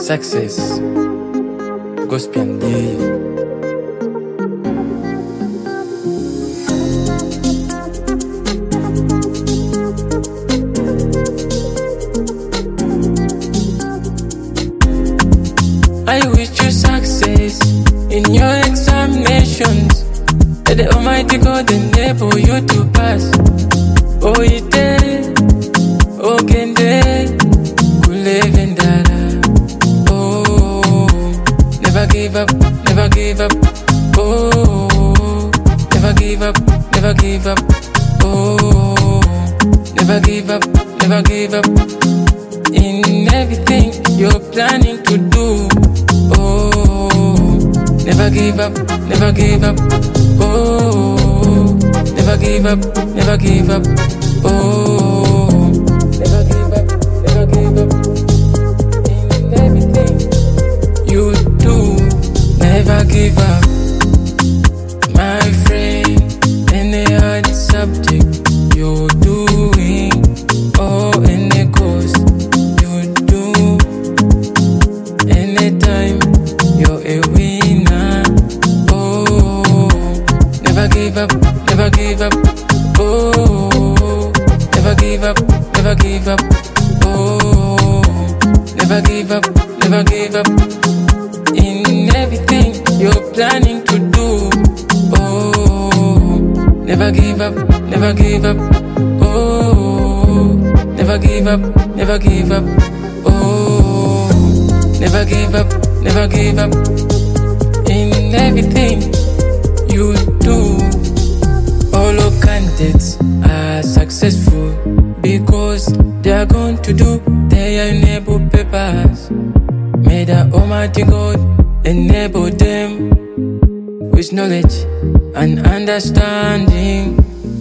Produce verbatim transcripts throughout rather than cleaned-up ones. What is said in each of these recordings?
Success Gospel Day. I wish you success in your examinations. Let the Almighty God enable you to pass. Oh, ite, oh, kende, kulevendala. Oh, never give up, never give up. Oh, never give up, never give up. Oh, never give up, never give up. In everything you're planning to do. Oh, never give up, never give up. Oh, never give up, never give up. Oh, never give up, never give up. In everything you do, never give up. My friend, any hard subject you're doing, or any course you do, anytime you're a winner. Oh, never give up, never give up. Oh, never give up, never give up. Oh, never give up, never give up. In everything you're planning to do. Oh, never give up, never give up. Oh, never give up, never give up. Oh, never give up, never give up. In everything you do. All our candidates are successful because they are going to do their enable papers. May the Almighty God enable them with knowledge and understanding.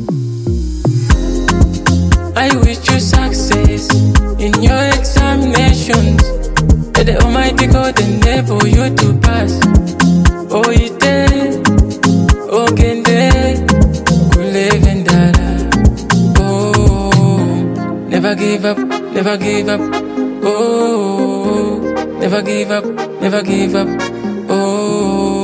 I wish you success in your examinations. Let the Almighty God enable you to pass. Oh, ite, oh, kende, kulevendala. Oh, never give up, never give up. Oh, never give up, never give up. Oh.